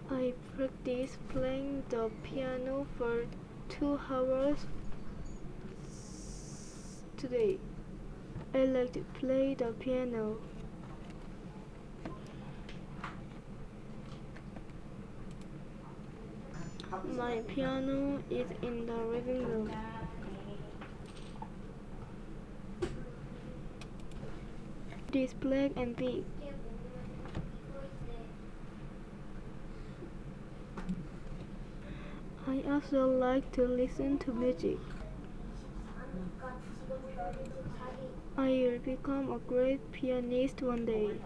I practiced playing the piano for 2 hours today. I like to play the piano. My piano is in the living room. It is black and big. I also like to listen to music. I will become a great pianist one day.